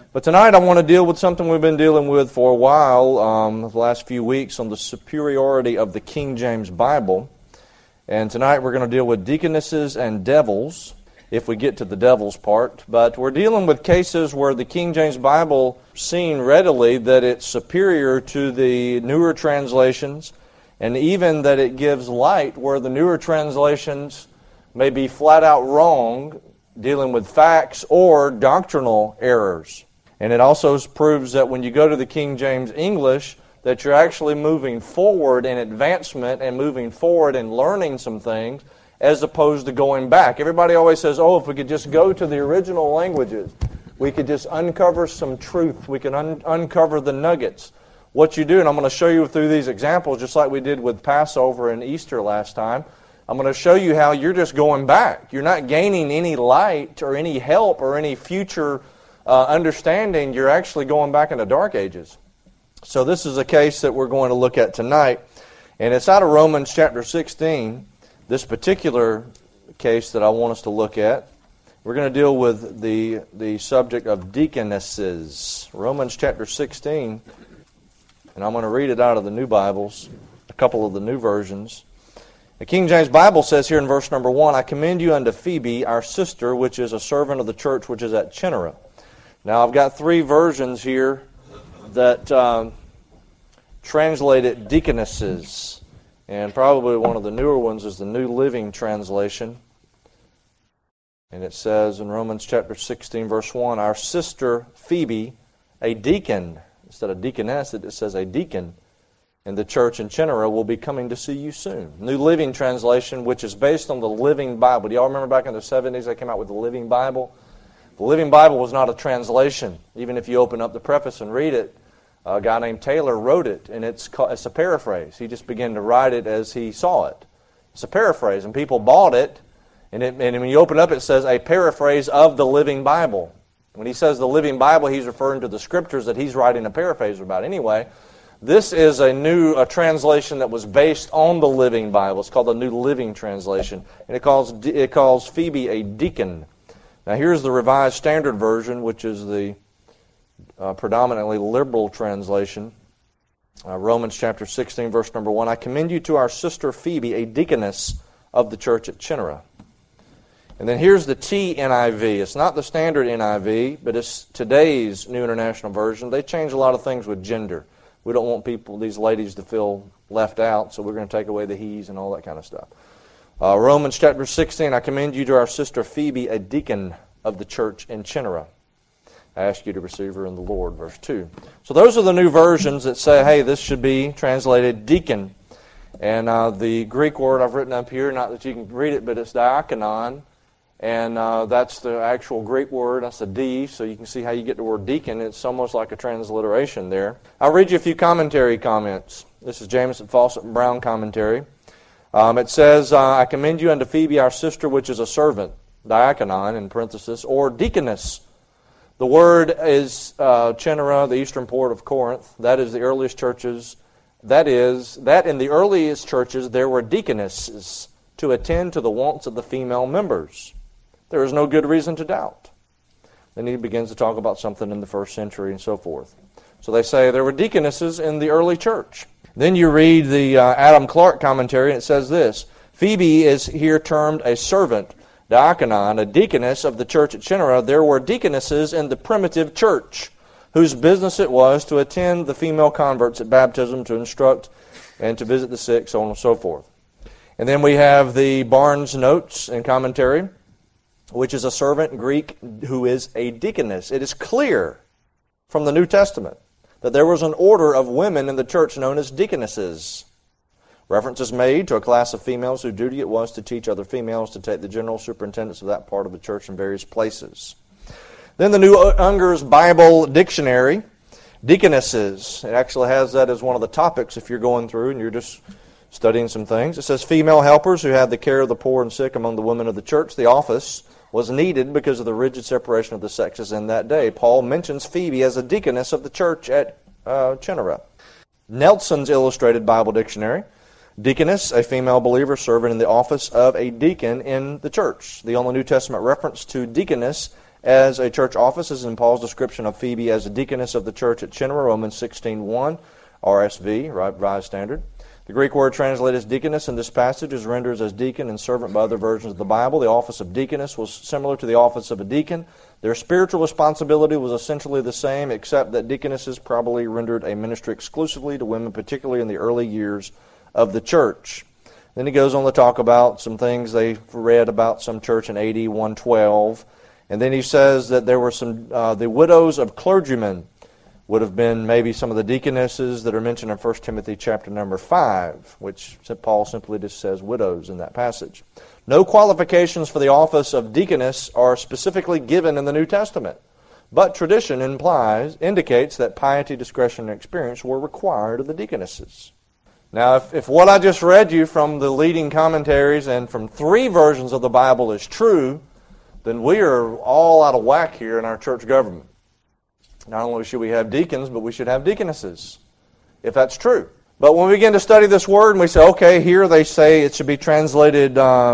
But tonight I want to deal with something we've been dealing with for a while, the last few weeks, on the superiority of the King James Bible. And tonight we're going to deal with deaconesses and devils, if we get to the devils part. But we're dealing with cases where the King James Bible seen readily that it's superior to the newer translations, and even that it gives light where the newer translations may be flat out wrong, dealing with facts or doctrinal errors. And it also proves that when you go to the King James English, that you're actually moving forward in advancement and moving forward and learning some things as opposed to going back. Everybody always says, if we could just go to the original languages, we could just uncover some truth. We can uncover the nuggets. What you do, and I'm going to show you through these examples, just like we did with Passover and Easter last time, I'm going to show you how you're just going back. You're not gaining any light or any help or any future understanding. You're actually going back into dark ages. So this is a case that we're going to look at tonight, and it's out of Romans chapter 16, this particular case that I want us to look at. We're going to deal with the subject of deaconesses. Romans chapter 16, and I'm going to read it out of the New Bibles, a couple of the new versions. The King James Bible says here in verse number 1, I commend you unto Phoebe, our sister, which is a servant of the church which is at Chinnera. Now, I've got three versions here that translate it deaconesses. And probably one of the newer ones is the New Living Translation. And it says in Romans chapter 16, verse 1, our sister Phoebe, a deacon, instead of deaconess, it says a deacon, in the church in Chinnera will be coming to see you soon. New Living Translation, which is based on the Living Bible. Do y'all remember back in the 70s they came out with the Living Bible? The Living Bible was not a translation. Even if you open up the preface and read it, a guy named Taylor wrote it, and it's a paraphrase. He just began to write it as he saw it. It's a paraphrase, and people bought it, and when you open up it says a paraphrase of the Living Bible. When he says the Living Bible, he's referring to the scriptures that he's writing a paraphrase about. Anyway, this is a translation that was based on the Living Bible. It's called the New Living Translation, and it calls Phoebe a deacon. Now here's the Revised Standard Version, which is the predominantly liberal translation. Romans chapter 16, verse number 1. I commend you to our sister Phoebe, a deaconess of the church at Chinnera. And then here's the TNIV. It's not the standard NIV, but it's today's New International Version. They change a lot of things with gender. We don't want these ladies to feel left out, so we're going to take away the he's and all that kind of stuff. Romans chapter 16, I commend you to our sister Phoebe, a deacon of the church in Chinnera. I ask you to receive her in the Lord, verse 2. So those are the new versions that say, hey, this should be translated deacon. And the Greek word I've written up here, not that you can read it, but it's diakonon. And that's the actual Greek word. That's a D, so you can see how you get the word deacon. It's almost like a transliteration there. I'll read you a few commentary comments. This is Jamieson, Fawcett, and Brown commentary. It says, I commend you unto Phoebe, our sister, which is a servant, diakonon in parenthesis, or deaconess. The word is Chinnera, the eastern port of Corinth. That is the earliest churches. That in the earliest churches there were deaconesses to attend to the wants of the female members. There is no good reason to doubt. Then he begins to talk about something in the first century and so forth. So they say there were deaconesses in the early church. Then you read the Adam Clark commentary, and it says this, Phoebe is here termed a servant, diakonon, a deaconess of the church at Chinnera. There were deaconesses in the primitive church, whose business it was to attend the female converts at baptism, to instruct, and to visit the sick, so on and so forth. And then we have the Barnes Notes and commentary, which is a servant in Greek who is a deaconess. It is clear from the New Testament that there was an order of women in the church known as deaconesses. Reference is made to a class of females whose duty it was to teach other females to take the general superintendence of that part of the church in various places. Then the New Unger's Bible Dictionary, deaconesses. It actually has that as one of the topics if you're going through and you're just studying some things. It says female helpers who had the care of the poor and sick among the women of the church. The office was needed because of the rigid separation of the sexes in that day. Paul mentions Phoebe as a deaconess of the church at Chinnera. Nelson's Illustrated Bible Dictionary. Deaconess, a female believer serving in the office of a deacon in the church. The only New Testament reference to deaconess as a church office is in Paul's description of Phoebe as a deaconess of the church at Chinnor, Romans 16:1, RSV, Revised Standard. The Greek word translated as deaconess in this passage is rendered as deacon and servant by other versions of the Bible. The office of deaconess was similar to the office of a deacon. Their spiritual responsibility was essentially the same, except that deaconesses probably rendered a ministry exclusively to women, particularly in the early years of the church. Then he goes on to talk about some things they read about some church in AD 112. And then he says that there were some, the widows of clergymen would have been maybe some of the deaconesses that are mentioned in 1 Timothy chapter number 5, which Paul simply just says widows in that passage. No qualifications for the office of deaconess are specifically given in the New Testament, but tradition indicates that piety, discretion, and experience were required of the deaconesses. Now, if what I just read you from the leading commentaries and from 3 versions of the Bible is true, then we are all out of whack here in our church government. Not only should we have deacons, but we should have deaconesses, if that's true. But when we begin to study this word and we say, okay, here they say it should be translated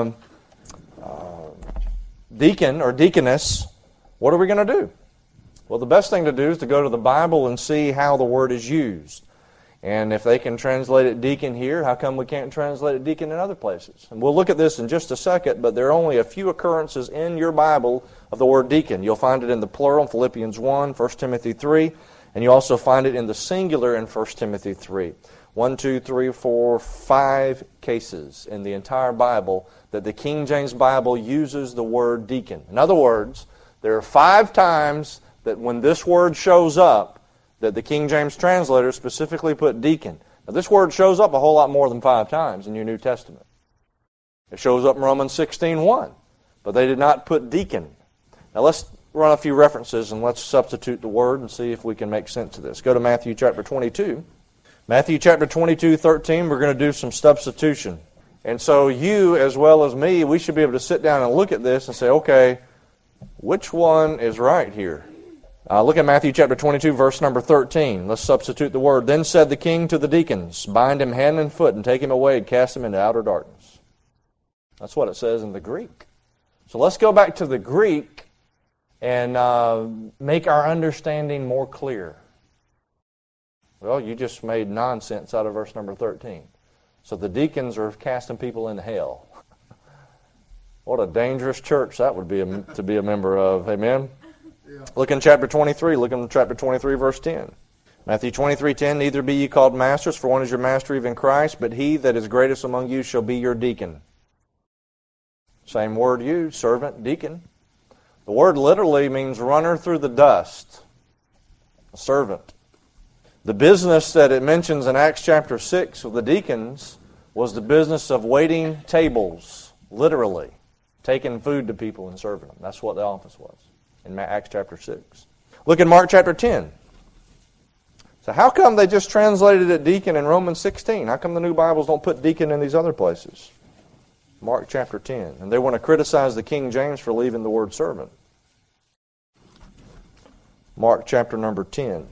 deacon or deaconess, what are we going to do? Well, the best thing to do is to go to the Bible and see how the word is used. And if they can translate it deacon here, how come we can't translate it deacon in other places? And we'll look at this in just a second, but there are only a few occurrences in your Bible of the word deacon. You'll find it in the plural in Philippians 1, 1 Timothy 3, and you also find it in the singular in 1 Timothy 3. 1, 2, 3, 4, 5 cases in the entire Bible that the King James Bible uses the word deacon. In other words, there are 5 times that when this word shows up, that the King James translator specifically put deacon. Now, this word shows up a whole lot more than 5 times in your New Testament. It shows up in Romans 16:1, but they did not put deacon. Now, let's run a few references and let's substitute the word and see if we can make sense of this. Go to Matthew chapter 22. Matthew chapter 22:13, we're going to do some substitution. And so you, as well as me, we should be able to sit down and look at this and say, okay, which one is right here? Look at Matthew chapter 22, verse number 13. Let's substitute the word. Then said the king to the deacons, bind him hand and foot and take him away and cast him into outer darkness. That's what it says in the Greek. So let's go back to the Greek and make our understanding more clear. Well, you just made nonsense out of verse number 13. So the deacons are casting people into hell. What a dangerous church that would be to be a member of. Amen? Yeah. Look in chapter 23. Look in chapter 23, verse 10. Matthew 23:10, neither be ye called masters, for one is your master, even Christ, but he that is greatest among you shall be your deacon. Same word used, servant, deacon. The word literally means runner through the dust, a servant. The business that it mentions in Acts chapter 6 of the deacons was the business of waiting tables, literally, taking food to people and serving them. That's what the office was in Acts chapter 6. Look in Mark chapter 10. So how come they just translated it deacon in Romans 16? How come the new Bibles don't put deacon in these other places? Mark chapter 10. And they want to criticize the King James for leaving the word servant. Mark chapter number 10.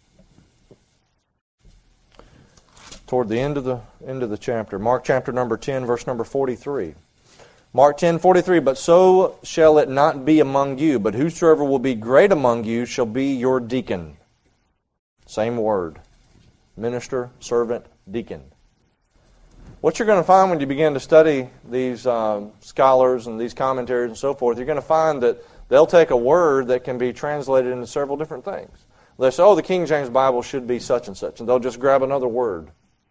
Toward the end of the chapter. Mark chapter number 10, verse number 43. Mark 10:43, but so shall it not be among you, but whosoever will be great among you shall be your deacon. Same word. Minister, servant, deacon. What you're going to find when you begin to study these scholars and these commentaries and so forth, you're going to find that they'll take a word that can be translated into several different things. They'll say, oh, the King James Bible should be such and such, and they'll just grab another word.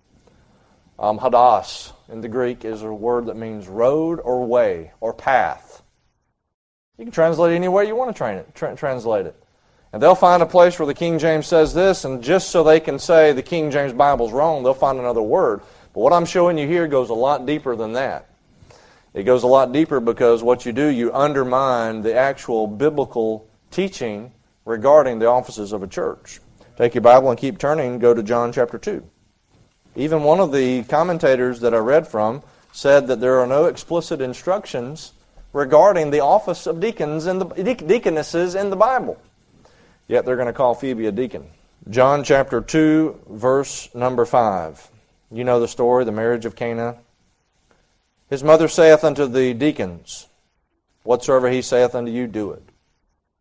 Hadas in the Greek is a word that means road or way or path. You can translate it any way you want to translate it. And they'll find a place where the King James says this, and just so they can say the King James Bible's wrong, they'll find another word. But what I'm showing you here goes a lot deeper than that. It goes a lot deeper because what you do, you undermine the actual biblical teaching regarding the offices of a church. Take your Bible and keep turning, go to John chapter 2. Even one of the commentators that I read from said that there are no explicit instructions regarding the office of deacons and deaconesses in the Bible. Yet they're going to call Phoebe a deacon. John chapter 2, verse number 5. You know the story, the marriage of Cana. His mother saith unto the deacons, whatsoever he saith unto you, do it.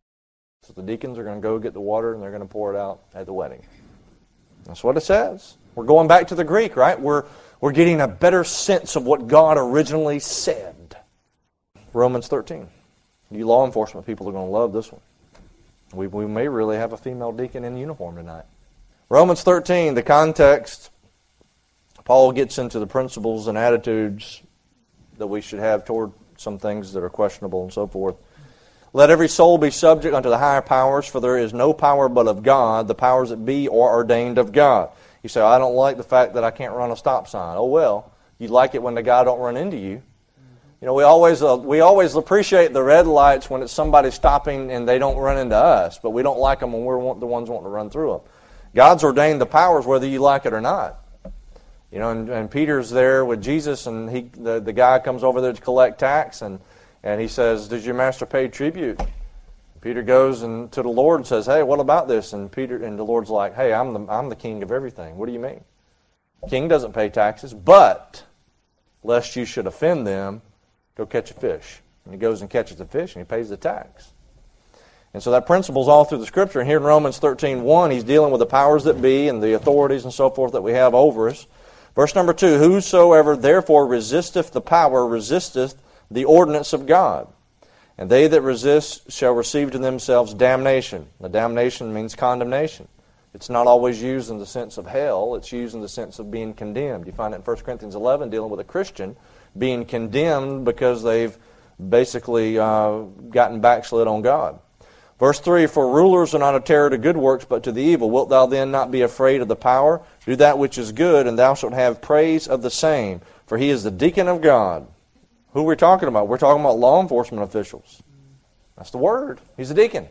So the deacons are going to go get the water and they're going to pour it out at the wedding. That's what it says. We're going back to the Greek, right? We're getting a better sense of what God originally said. Romans 13. You law enforcement people are going to love this one. We may really have a female deacon in uniform tonight. Romans 13, the context, Paul gets into the principles and attitudes that we should have toward some things that are questionable and so forth. Let every soul be subject unto the higher powers, for there is no power but of God. The powers that be are ordained of God. You say, I don't like the fact that I can't run a stop sign. Oh well, you like it when the guy don't run into you. You know, we always appreciate the red lights when it's somebody stopping and they don't run into us, but we don't like them when we're the ones wanting to run through them. God's ordained the powers whether you like it or not. You know, and Peter's there with Jesus, and the guy comes over there to collect tax, and he says, "Does your master pay tribute?" Peter goes to the Lord and says, "Hey, what about this?" And the Lord's like, "Hey, I'm the king of everything. What do you mean? King doesn't pay taxes, but lest you should offend them, go catch a fish." And he goes and catches the fish, and he pays the tax. And so that principle's all through the Scripture. And here in Romans 13:1, he's dealing with the powers that be and the authorities and so forth that we have over us. Verse number 2, whosoever therefore resisteth the power resisteth the ordinance of God. And they that resist shall receive to themselves damnation. The damnation means condemnation. It's not always used in the sense of hell. It's used in the sense of being condemned. You find it in 1 Corinthians 11 dealing with a Christian being condemned because they've basically gotten backslid on God. Verse 3, for rulers are not a terror to good works, but to the evil. Wilt thou then not be afraid of the power? Do that which is good, and thou shalt have praise of the same. For he is the deacon of God. Who are we talking about? We're talking about law enforcement officials. That's the word. He's a deacon.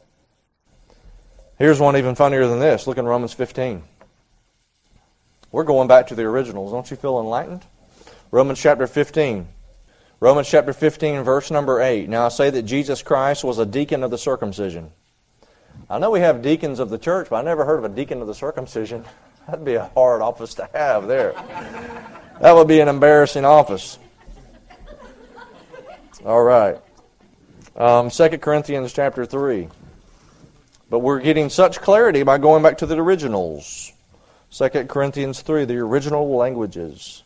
Here's one even funnier than this. Look in Romans 15. We're going back to the originals. Don't you feel enlightened? Romans chapter 15. Romans chapter 15, verse number 8. Now I say that Jesus Christ was a deacon of the circumcision. I know we have deacons of the church, but I never heard of a deacon of the circumcision. That'd be a hard office to have there. That would be an embarrassing office. All right. 2 Corinthians chapter 3. But we're getting such clarity by going back to the originals. 2 Corinthians 3, the original languages.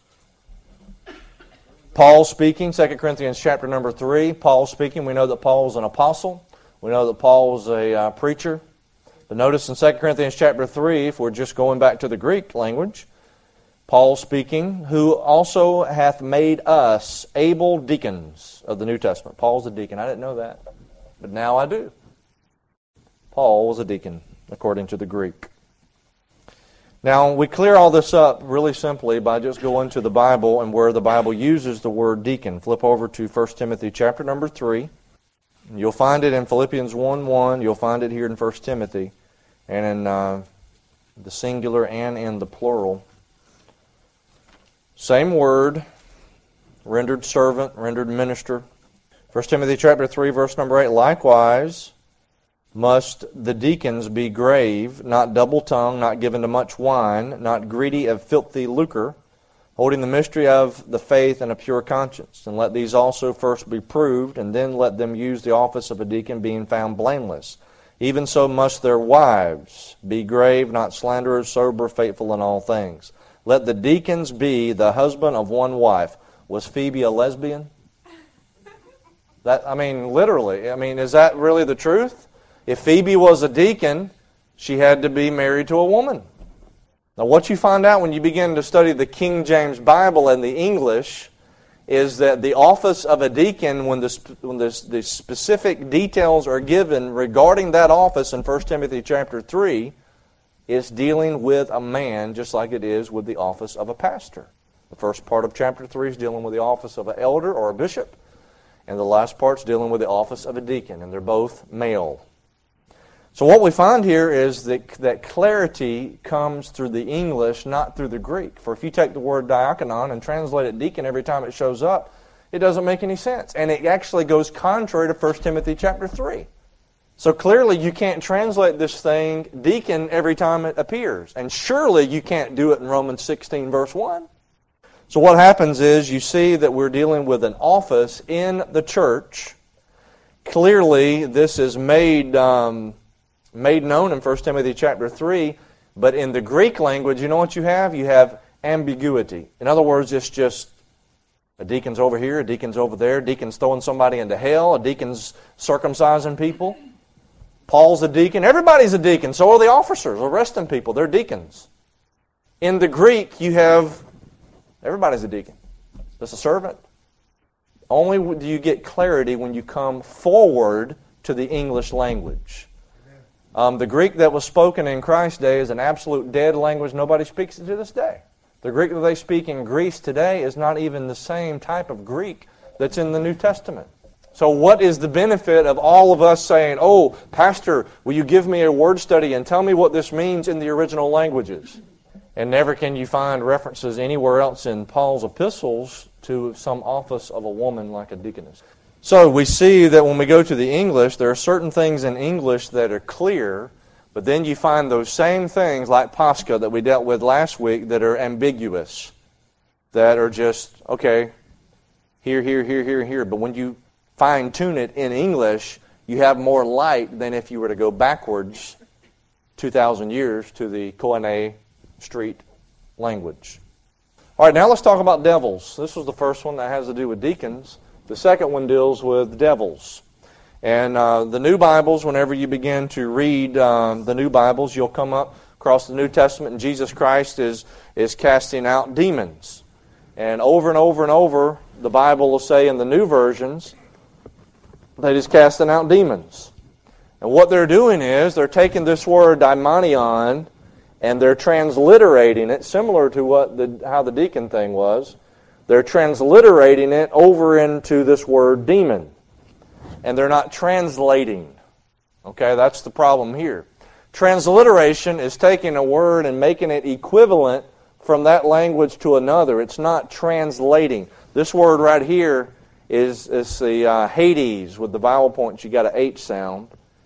Paul speaking, 2 Corinthians chapter number 3. Paul speaking. We know that Paul's an apostle. We know that Paul's a preacher. But notice in 2 Corinthians chapter 3, if we're just going back to the Greek language, Paul speaking, who also hath made us able deacons of the New Testament. Paul's a deacon. I didn't know that, but now I do. Paul was a deacon, according to the Greek. Now, we clear all this up really simply by just going to the Bible and where the Bible uses the word deacon. Flip over to 1 Timothy chapter number 3. You'll find it in Philippians 1:1. You'll find it here in 1 Timothy, and in the singular and in the plural. Same word, rendered servant, rendered minister. 1 Timothy chapter 3, verse number 8. Likewise must the deacons be grave, not double-tongued, not given to much wine, not greedy of filthy lucre, holding the mystery of the faith in a pure conscience. And let these also first be proved, and then let them use the office of a deacon, being found blameless. Even so must their wives be grave, not slanderers, sober, faithful in all things. Let the deacons be the husband of one wife. Was Phoebe a lesbian? Literally. Is that really the truth? If Phoebe was a deacon, she had to be married to a woman. Now, what you find out when you begin to study the King James Bible and the English is that the office of a deacon, when the specific details are given regarding that office in 1 Timothy chapter 3, is dealing with a man just like it is with the office of a pastor. The first part of chapter 3 is dealing with the office of an elder or a bishop, and the last part is dealing with the office of a deacon, and they're both male. So what we find here is that clarity comes through the English, not through the Greek. For if you take the word diakonon and translate it deacon every time it shows up, it doesn't make any sense. And it actually goes contrary to 1 Timothy chapter 3. So clearly you can't translate this thing deacon every time it appears. And surely you can't do it in Romans 16 verse 1. So what happens is you see that we're dealing with an office in the church clearly, this is made known in 1 Timothy chapter 3, but in the Greek language, you know what you have? You have ambiguity. In other words, it's just a deacon's over here, a deacon's over there, a deacon's throwing somebody into hell, a deacon's circumcising people. Paul's a deacon. Everybody's a deacon. So are the officers arresting people. They're deacons. In the Greek, you have everybody's a deacon. Just a servant. Only do you get clarity when you come forward to the English language. The Greek that was spoken in Christ's day is an absolute dead language. Nobody speaks it to this day. The Greek that they speak in Greece today is not even the same type of Greek that's in the New Testament. So what is the benefit of all of us saying, "Oh, Pastor, will you give me a word study and tell me what this means in the original languages?" And never can you find references anywhere else in Paul's epistles to some office of a woman like a deaconess. So we see that when we go to the English, there are certain things in English that are clear, but then you find those same things like Pascha that we dealt with last week that are ambiguous, that are just, okay, here. But when you fine-tune it in English, you have more light than if you were to go backwards 2,000 years to the Koine Street language. All right, now let's talk about devils. This was the first one that has to do with deacons. The second one deals with devils. And the New Bibles, whenever you begin to read the New Bibles, you'll come up across the New Testament, and Jesus Christ is casting out demons. And over, the Bible will say in the new versions that He's casting out demons. And what they're doing is they're taking this word daimonion and they're transliterating it, similar to how the deacon thing was. They're transliterating it over into this word demon. And they're not translating. Okay, that's the problem here. Transliteration is taking a word and making it equivalent from that language to another. It's not translating. This word right here is the Hades with the vowel points. You got an H sound.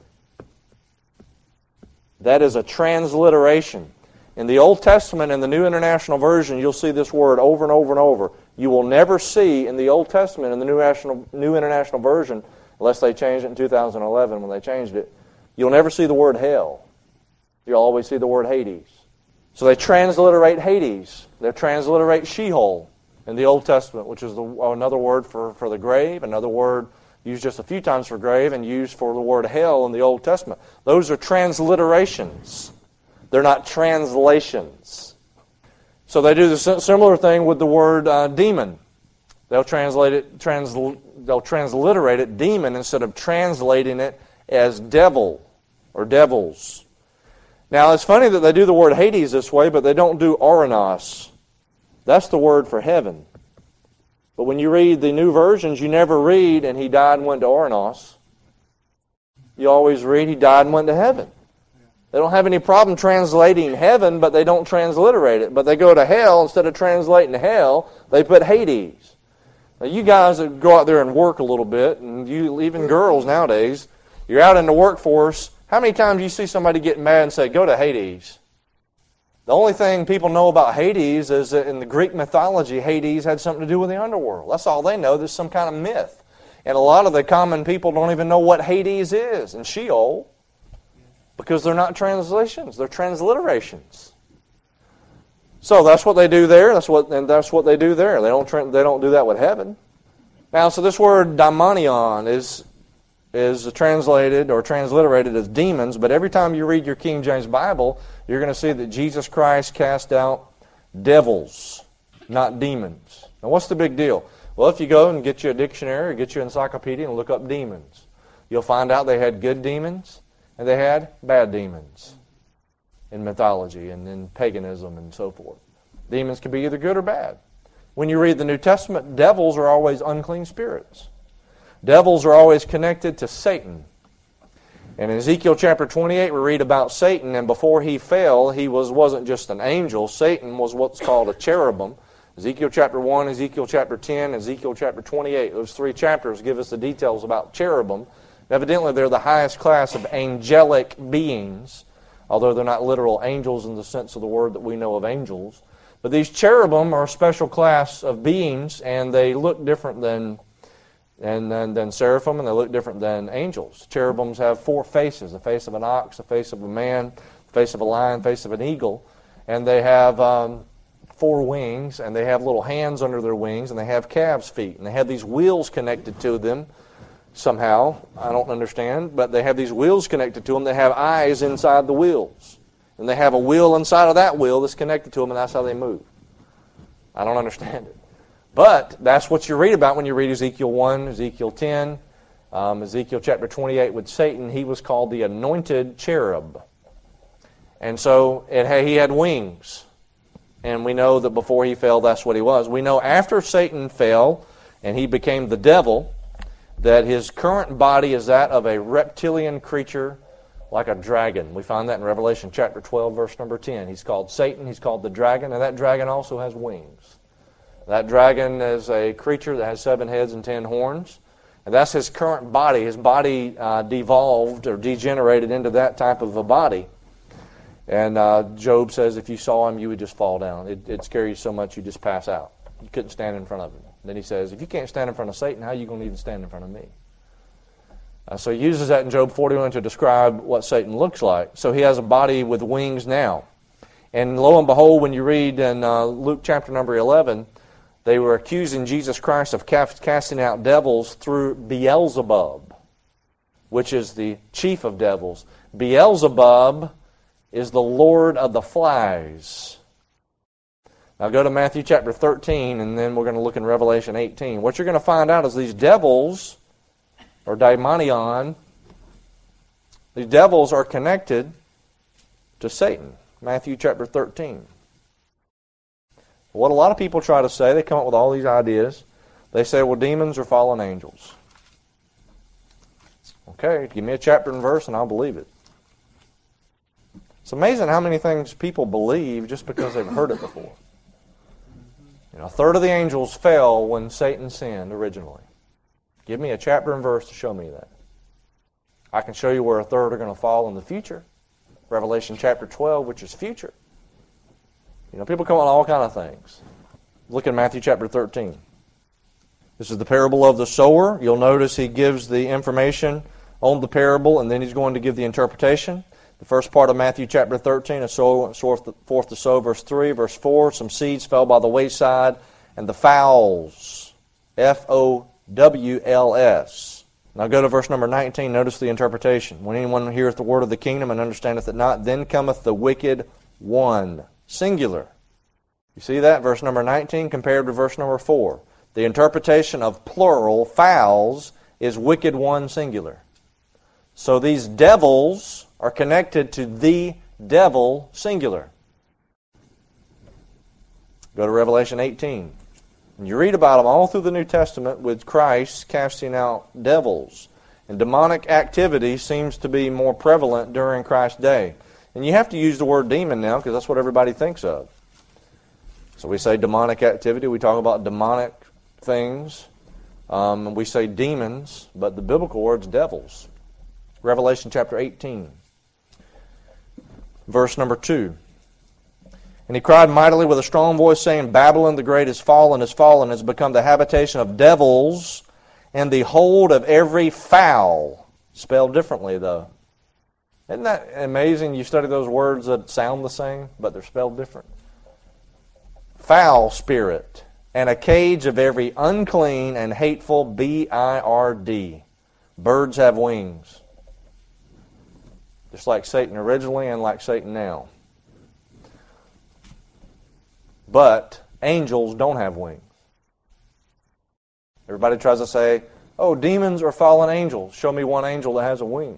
That is a transliteration. In the Old Testament, in the New International Version, you'll see this word over and over. You will never see in the Old Testament, in the New International Version, unless they changed it in 2011 when they changed it, you'll never see the word hell. You'll always see the word Hades. So they transliterate Hades. They transliterate Sheol in the Old Testament, which is another word for the grave, another word used just a few times for grave and used for the word hell in the Old Testament. Those are transliterations. They're not translations. So they do the similar thing with the word demon. They'll they'll transliterate it demon instead of translating it as devil or devils. Now it's funny that they do the word Hades this way, but they don't do Oranos. That's the word for heaven. But when you read the new versions, you never read, and He died and went to Oranos. You always read, He died and went to heaven. They don't have any problem translating heaven, but they don't transliterate it. But they go to hell, instead of translating hell, they put Hades. Now you guys that go out there and work a little bit, and you even girls nowadays, you're out in the workforce, how many times do you see somebody get mad and say, go to Hades? The only thing people know about Hades is that in the Greek mythology, Hades had something to do with the underworld. That's all they know. There's some kind of myth. And a lot of the common people don't even know what Hades is and Sheol because they're not translations. They're transliterations. So that's what they do there. That's what they do there. They don't do that with heaven. Now, so this word daimonion is translated or transliterated as demons, but every time you read your King James Bible, you're going to see that Jesus Christ cast out devils, not demons. Now, what's the big deal? Well, if you go and get you a dictionary or get you an encyclopedia and look up demons, you'll find out they had good demons and they had bad demons in mythology and in paganism and so forth. Demons can be either good or bad. When you read the New Testament, devils are always unclean spirits. Devils are always connected to Satan. And in Ezekiel chapter 28, we read about Satan, and before he fell, he wasn't just an angel. Satan was what's called a cherubim. Ezekiel chapter 1, Ezekiel chapter 10, Ezekiel chapter 28. Those three chapters give us the details about cherubim. Evidently, they're the highest class of angelic beings, although they're not literal angels in the sense of the word that we know of angels. But these cherubim are a special class of beings, and they look different than And then seraphim, and they look different than angels. Cherubims have 4 faces: the face of an ox, the face of a man, the face of a lion, the face of an eagle. And they have 4 wings, and they have little hands under their wings, and they have calves' feet. And they have these wheels connected to them somehow. I don't understand, but they have these wheels connected to them. They have eyes inside the wheels. And they have a wheel inside of that wheel that's connected to them, and that's how they move. I don't understand it. But that's what you read about when you read Ezekiel 1, Ezekiel 10, Ezekiel chapter 28 with Satan. He was called the anointed cherub. And so he had wings. And we know that before he fell, that's what he was. We know after Satan fell and he became the devil, that his current body is that of a reptilian creature like a dragon. We find that in Revelation chapter 12, verse number 10. He's called Satan, he's called the dragon, and that dragon also has wings. That dragon is a creature that has 7 heads and 10 horns. And that's his current body. His body devolved or degenerated into that type of a body. And Job says if you saw him, you would just fall down. It'd scare you so much you just pass out. You couldn't stand in front of him. Then he says, if you can't stand in front of Satan, how are you going to even stand in front of me? So he uses that in Job 41 to describe what Satan looks like. So he has a body with wings now. And lo and behold, when you read in Luke chapter number 11, they were accusing Jesus Christ of casting out devils through Beelzebub, which is the chief of devils. Beelzebub is the lord of the flies. Now go to Matthew chapter 13, and then we're going to look in Revelation 18. What you're going to find out is these devils, or daimonion, these devils are connected to Satan. Matthew chapter 13. What a lot of people try to say, they come up with all these ideas. They say, well, demons are fallen angels. Okay, give me a chapter and verse and I'll believe it. It's amazing how many things people believe just because they've heard it before. You know, 1/3 of the angels fell when Satan sinned originally. Give me a chapter and verse to show me that. I can show you where 1/3 are going to fall in the future. Revelation chapter 12, which is future. You know, people come on all kind of things. Look at Matthew chapter 13. This is the parable of the sower. You'll notice he gives the information on the parable, and then he's going to give the interpretation. The first part of Matthew chapter 13, a sower went forth to sow, verse 3. Verse 4, some seeds fell by the wayside, and the fowls, F-O-W-L-S. Now go to verse number 19. Notice the interpretation. When anyone heareth the word of the kingdom and understandeth it not, then cometh the wicked one. Singular. You see that? Verse number 19 compared to verse number 4. The interpretation of plural, fowls, is wicked one, singular. So these devils are connected to the devil, singular. Go to Revelation 18. And you read about them all through the New Testament with Christ casting out devils. And demonic activity seems to be more prevalent during Christ's day. And you have to use the word demon now because that's what everybody thinks of. So we say demonic activity. We talk about demonic things. We say demons, but the biblical word's devils. Revelation chapter 18, verse number 2. And he cried mightily with a strong voice, saying, Babylon the great is fallen, has become the habitation of devils, and the hold of every fowl. Spelled differently, though. Isn't that amazing? You study those words that sound the same, but they're spelled different. Foul spirit, and a cage of every unclean and hateful B-I-R-D. Birds have wings. Just like Satan originally and like Satan now. But angels don't have wings. Everybody tries to say, oh, demons are fallen angels. Show me one angel that has a wing.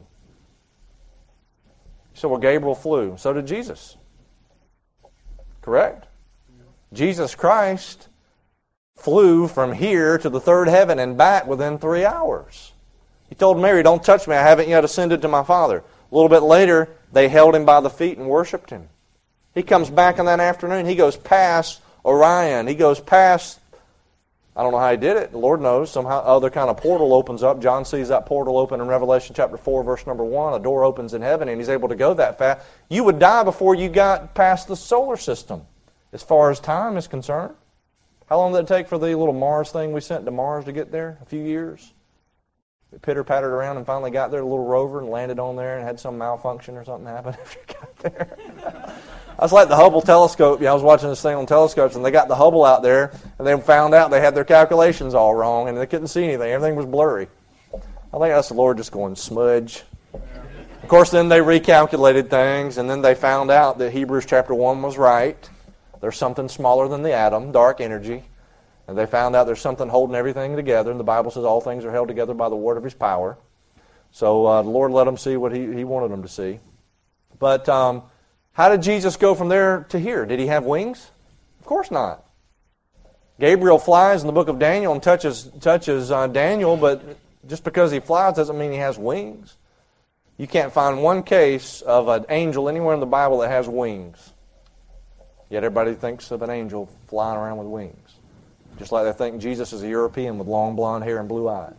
So, well, Gabriel flew. So did Jesus. Correct? Jesus Christ flew from here to the third heaven and back within 3 hours. He told Mary, don't touch me. I haven't yet ascended to my Father. A little bit later, they held him by the feet and worshipped him. He comes back in that afternoon. He goes past Orion. He goes past, I don't know how he did it. The Lord knows. Somehow other kind of portal opens up. John sees that portal open in Revelation chapter 4, verse number 1. A door opens in heaven, and he's able to go that fast. You would die before you got past the solar system, as far as time is concerned. How long did it take for the little Mars thing we sent to Mars to get there? A few years? It pitter-pattered around and finally got there, a little rover, and landed on there and had some malfunction or something happen after it got there. That's like the Hubble telescope. I was watching this thing on telescopes, and they got the Hubble out there, and they found out they had their calculations all wrong, and they couldn't see anything. Everything was blurry. I think that's the Lord just going, smudge. Of course, then they recalculated things, and then they found out that Hebrews chapter 1 was right. There's something smaller than the atom, dark energy. And they found out there's something holding everything together, and the Bible says all things are held together by the word of His power. So the Lord let them see what He wanted them to see. But how did Jesus go from there to here? Did He have wings? Of course not. Gabriel flies in the book of Daniel and touches Daniel, but just because he flies doesn't mean he has wings. You can't find one case of an angel anywhere in the Bible that has wings. Yet everybody thinks of an angel flying around with wings. Just like they think Jesus is a European with long blonde hair and blue eyes.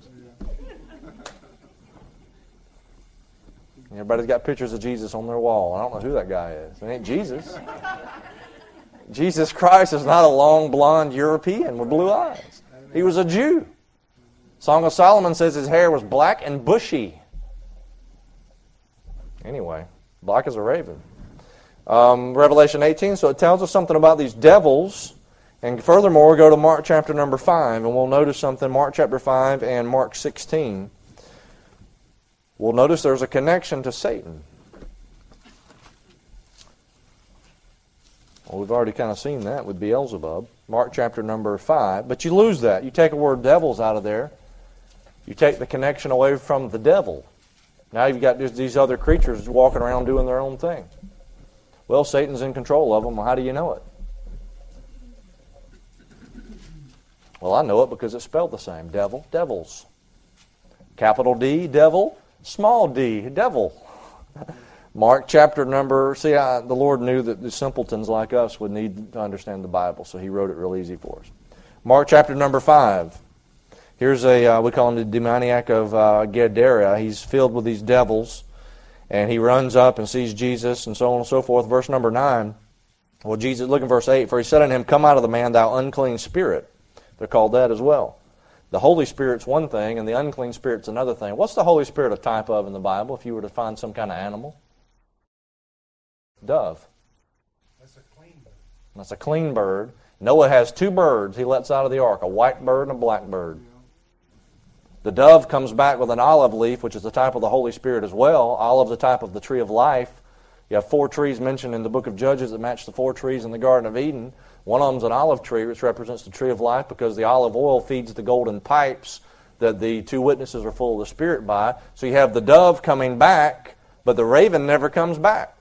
Everybody's got pictures of Jesus on their wall. I don't know who that guy is. It ain't Jesus. Jesus Christ is not a long blonde European with blue eyes. He was a Jew. Song of Solomon says his hair was black and bushy. Anyway, black as a raven. Revelation 18, so it tells us something about these devils. And furthermore, go to Mark chapter number 5, and we'll notice something, Mark chapter 5 and Mark 16. We'll notice there's a connection to Satan. Well, we've already kind of seen that with Beelzebub. Mark chapter number 5. But you lose that. You take the word devils out of there. You take the connection away from the devil. Now you've got just these other creatures walking around doing their own thing. Well, Satan's in control of them. Well, how do you know it? Well, I know it because it's spelled the same. Devil, devils. Capital D, devil. Small d, devil. Mark chapter number... See, the Lord knew that the simpletons like us would need to understand the Bible, so He wrote it real easy for us. Mark chapter number 5. Here's we call him the demoniac of Gadara. He's filled with these devils, and he runs up and sees Jesus, and so on and so forth. Verse number 9. Well, Jesus, look in verse 8. For He said unto him, Come out of the man, thou unclean spirit. They're called that as well. The Holy Spirit's one thing, and the unclean spirit's another thing. What's the Holy Spirit a type of in the Bible, if you were to find some kind of animal? Dove. That's a clean bird. That's a clean bird. Noah has 2 birds he lets out of the ark, a white bird and a black bird. The dove comes back with an olive leaf, which is the type of the Holy Spirit as well. Olive's a type of the tree of life. You have 4 trees mentioned in the book of Judges that match the 4 trees in the Garden of Eden. One of them's an olive tree, which represents the tree of life because the olive oil feeds the golden pipes that the 2 witnesses are full of the Spirit by. So you have the dove coming back, but the raven never comes back.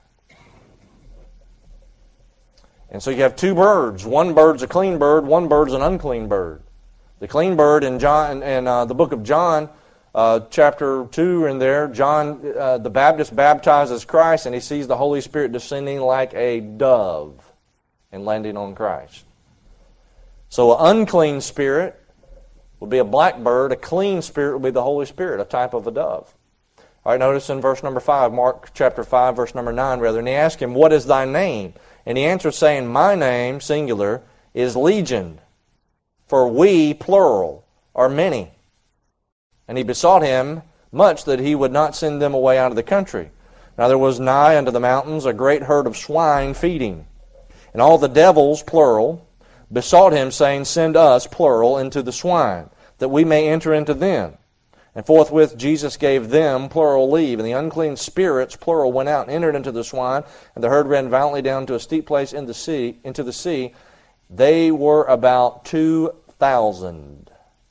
And so you have 2 birds. One bird's a clean bird, one bird's an unclean bird. The clean bird in the book of John, chapter 2 in there, John the Baptist baptizes Christ, and he sees the Holy Spirit descending like a dove and landing on Christ. So an unclean spirit would be a black bird. A clean spirit would be the Holy Spirit, a type of a dove. All right, notice in verse number 5, Mark chapter 5, verse number 9, rather. And he asked him, What is thy name? And he answered, saying, My name, singular, is Legion, for we, plural, are many. And he besought him much that he would not send them away out of the country. Now there was nigh unto the mountains a great herd of swine feeding. And all the devils, plural, besought him, saying, Send us, plural, into the swine, that we may enter into them. And forthwith Jesus gave them, plural, leave. And the unclean spirits, plural, went out and entered into the swine. And the herd ran violently down to a steep place into the sea. They were about 2,000.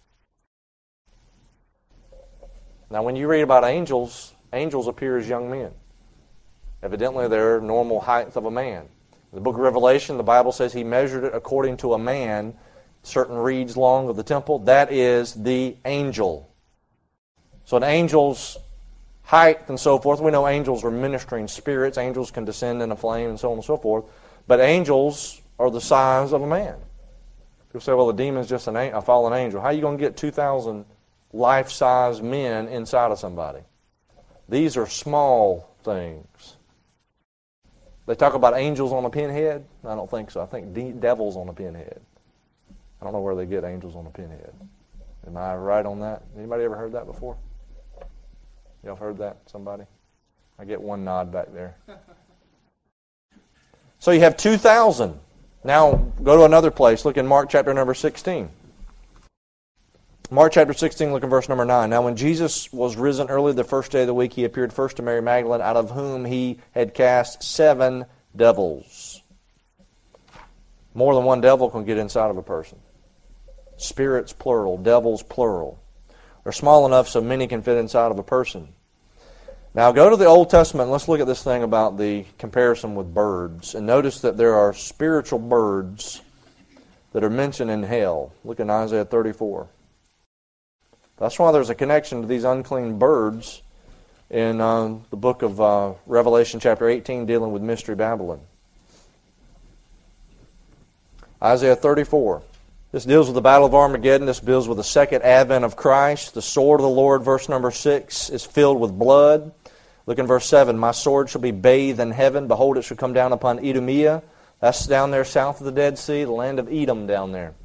Now when you read about angels, angels appear as young men. Evidently they're normal height of a man. In the book of Revelation, the Bible says He measured it according to a man, certain reeds long of the temple. That is the angel. So an angel's height and so forth, we know angels are ministering spirits. Angels can descend in a flame and so on and so forth. But angels are the size of a man. People say, well, the demon's just a fallen angel. How are you going to get 2,000 life-size men inside of somebody? These are small things. They talk about angels on a pinhead. I don't think so. I think devils on a pinhead. I don't know where they get angels on a pinhead. Am I right on that? Anybody ever heard that before? Y'all heard that? Somebody? I get one nod back there. So you have 2,000. Now go to another place. Look in Mark chapter number 16. Mark chapter 16, look in verse number 9. Now when Jesus was risen early the first day of the week, he appeared first to Mary Magdalene, out of whom he had cast 7 devils. More than one devil can get inside of a person. Spirits plural, devils plural. They're small enough so many can fit inside of a person. Now go to the Old Testament and let's look at this thing about the comparison with birds. And notice that there are spiritual birds that are mentioned in hell. Look in Isaiah 34. That's why there's a connection to these unclean birds in the book of Revelation chapter 18 dealing with Mystery Babylon. Isaiah 34. This deals with the battle of Armageddon. This deals with the second advent of Christ. The sword of the Lord, verse number 6, is filled with blood. Look in verse 7. My sword shall be bathed in heaven. Behold, it shall come down upon Edomia. That's down there south of the Dead Sea, the land of Edom down there.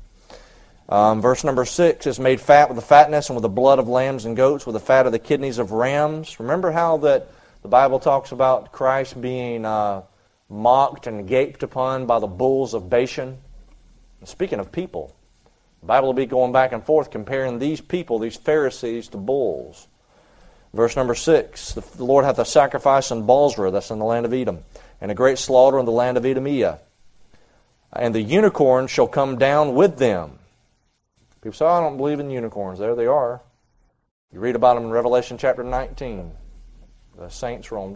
Verse number 6 is made fat with the fatness and with the blood of lambs and goats, with the fat of the kidneys of rams. Remember how that the Bible talks about Christ being mocked and gaped upon by the bulls of Bashan? Speaking of people, the Bible will be going back and forth comparing these people, these Pharisees, to bulls. Verse number 6, the Lord hath a sacrifice in Bozrah, that's in the land of Edom, and a great slaughter in the land of Edomia. And the unicorn shall come down with them. People say, I don't believe in unicorns. There they are. You read about them in Revelation chapter 19. The saints were on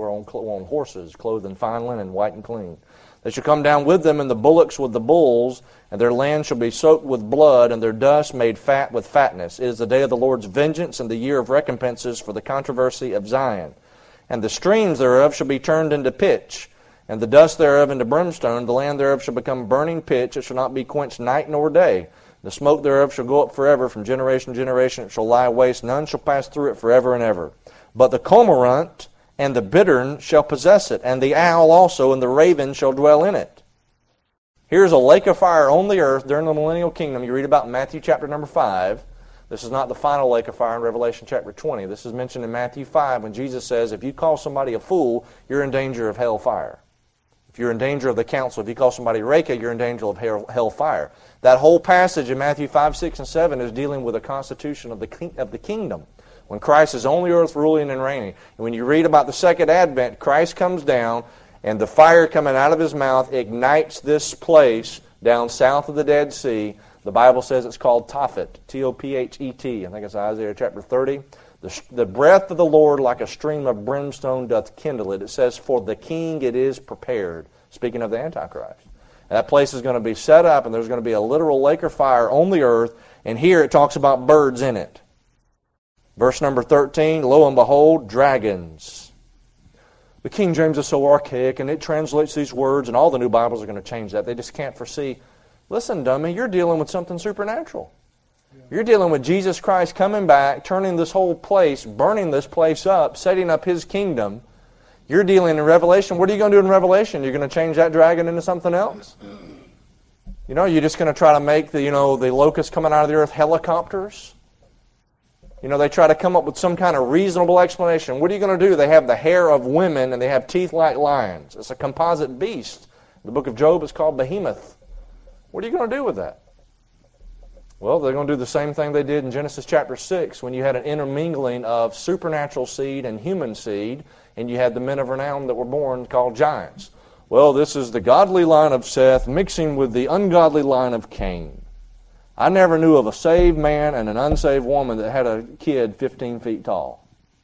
horses, clothed in fine linen, white and clean. They shall come down with them, and the bullocks with the bulls, and their land shall be soaked with blood, and their dust made fat with fatness. It is the day of the Lord's vengeance, and the year of recompenses for the controversy of Zion. And the streams thereof shall be turned into pitch, and the dust thereof into brimstone. The land thereof shall become burning pitch. It shall not be quenched night nor day. The smoke thereof shall go up forever, from generation to generation. It shall lie waste. None shall pass through it forever and ever. But the cormorant and the bittern shall possess it, and the owl also, and the raven shall dwell in it. Here's a lake of fire on the earth during the millennial kingdom. You read about in Matthew chapter number 5. This is not the final lake of fire in Revelation chapter 20. This is mentioned in Matthew 5 when Jesus says, if you call somebody a fool, you're in danger of hell fire. If you're in danger of the council, if you call somebody Reka, you're in danger of hell fire. That whole passage in Matthew 5, 6, and 7 is dealing with the constitution of the kingdom. When Christ is on the earth ruling and reigning. And when you read about the second advent, Christ comes down, and the fire coming out of his mouth ignites this place down south of the Dead Sea. The Bible says it's called Tophet, T-O-P-H-E-T. I think it's Isaiah chapter 30. The breath of the Lord like a stream of brimstone doth kindle it. It says, for the king it is prepared. Speaking of the Antichrist. And that place is going to be set up, and there's going to be a literal lake of fire on the earth. And here it talks about birds in it. Verse number 13, lo and behold, dragons. The King James is so archaic, and it translates these words, and all the new Bibles are going to change that. They just can't foresee. Listen, dummy, you're dealing with something supernatural. Yeah. You're dealing with Jesus Christ coming back, turning this whole place, burning this place up, setting up His kingdom. You're dealing in Revelation. What are you going to do in Revelation? You're going to change that dragon into something else? You're just going to try to make the locusts coming out of the earth helicopters? They try to come up with some kind of reasonable explanation. What are you going to do? They have the hair of women and they have teeth like lions. It's a composite beast. In the book of Job, it's called Behemoth. What are you going to do with that? Well, they're going to do the same thing they did in Genesis chapter 6 when you had an intermingling of supernatural seed and human seed, and you had the men of renown that were born called giants. Well, this is the godly line of Seth mixing with the ungodly line of Cain. I never knew of a saved man and an unsaved woman that had a kid 15 feet tall.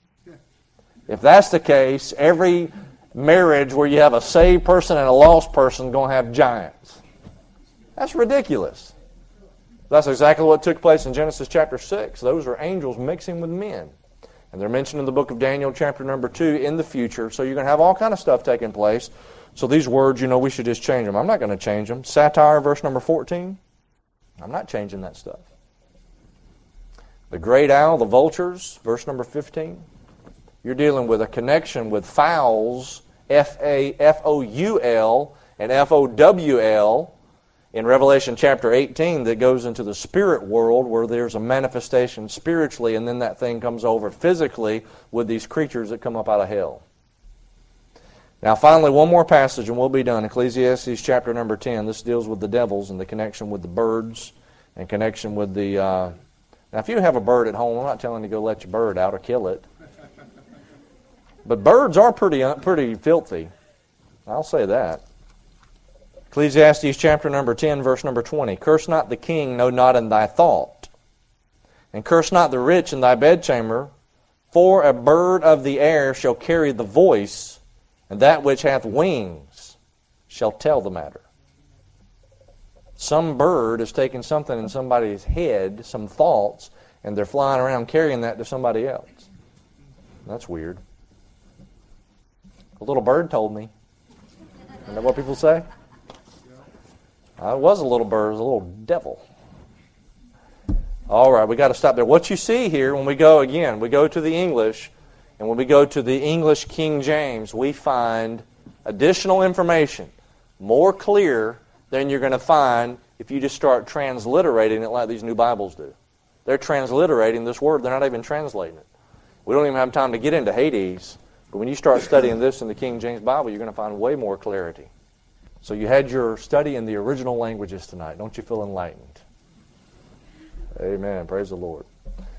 If that's the case, every marriage where you have a saved person and a lost person is going to have giants. That's ridiculous. That's exactly what took place in Genesis chapter 6. Those are angels mixing with men. And they're mentioned in the book of Daniel chapter number 2 in the future. So you're going to have all kind of stuff taking place. So these words, we should just change them. I'm not going to change them. Satire, verse number 14. I'm not changing that stuff. The great owl, the vultures, verse number 15. You're dealing with a connection with fowls, F-A-F-O-U-L and F-O-W-L, in Revelation chapter 18 that goes into the spirit world where there's a manifestation spiritually, and then that thing comes over physically with these creatures that come up out of hell. Now finally, one more passage and we'll be done. Ecclesiastes chapter number 10. This deals with the devils and the connection with the birds and connection with the... Now if you have a bird at home, I'm not telling you to go let your bird out or kill it. But birds are pretty filthy. I'll say that. Ecclesiastes chapter number 10, verse number 20. Curse not the king, no, not in thy thought. And curse not the rich in thy bedchamber, for a bird of the air shall carry the voice, and that which hath wings shall tell the matter. Some bird is taking something in somebody's head, some thoughts, and they're flying around carrying that to somebody else. That's weird. A little bird told me. Isn't that what people say? It was a little bird, it was a little devil. All right, we got to stop there. What you see here when we go to the English, and when we go to the English King James, we find additional information, more clear than you're going to find if you just start transliterating it like these new Bibles do. They're transliterating this word. They're not even translating it. We don't even have time to get into Hades, but when you start studying this in the King James Bible, you're going to find way more clarity. So you had your study in the original languages tonight. Don't you feel enlightened? Amen. Praise the Lord.